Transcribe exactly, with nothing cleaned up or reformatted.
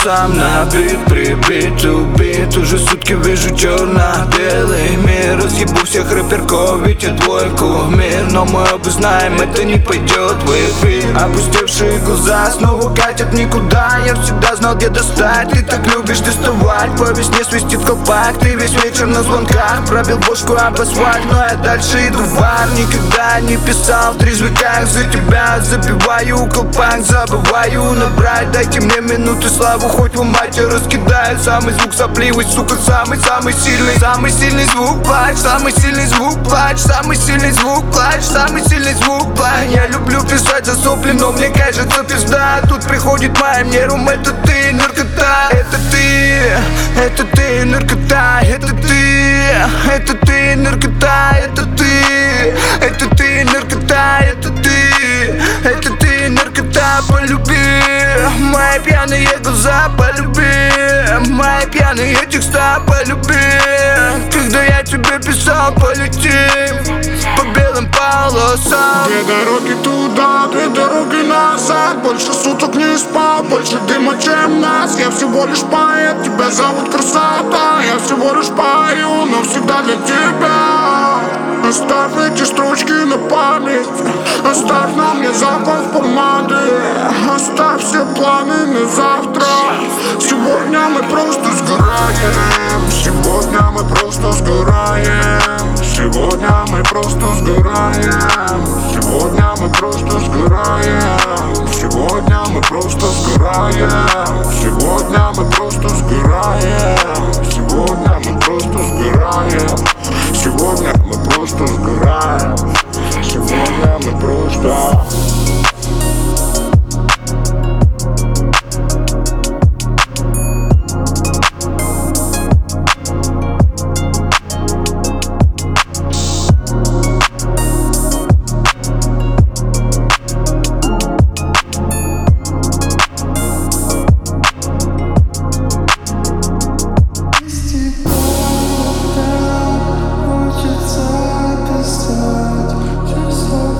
сам на бит, прибит, убит. Уже сутки вижу черно-белый мир. Разъебу всех рэперков, ведь я твой кумир. Но мы оба знаем, это не пойдет в эфир. Опустевшие глаза снова катят никуда. Я всегда знал, где достать. Ты так любишь доставать. По весне свистит колпак. Ты весь вечер на звонках. Пробил бошку об асфальт, но я дальше иду в ар. Никогда не писал в трезвиках за тебя. Забиваю колпак, забываю набрать. Дайте мне минуту славу, хоть вы мать раскидаю. Самый звук сопливый, сука, самый-самый сильный. Самый сильный звук плач, самый сильный звук плач. Самый сильный звук плач, самый сильный звук плач. Я люблю писать за сопли, но мне кажется пизда. Тут приходит моим нервом, это ты, наркота. Это ты, это ты, наркота. Это ты, это ты, наркота. Это ты, это ты, наркота. Это ты, это ты, наркота. Полюби мои пьяные глаза, полюби мои пьяные текста, полюби. Когда я тебе писал, полетим по белым полосам. Две дороги туда, две дороги назад. Больше суток не спал, больше дыма, чем нас. Я всего лишь поэт, тебя зовут красота. Я всего лишь пою, но всегда для тебя. Оставь эти строчки на память. Оставь на мне запах помады. Оставь все планы на завтра. Сегодня мы просто сгораем. Сегодня мы просто сгораем. Сегодня мы просто сгораем. Сегодня мы просто сгораем. Сегодня мы просто сгораем. Сегодня мы просто сгораем. Сегодня мы просто сгораем. Сегодня мы просто сгораем.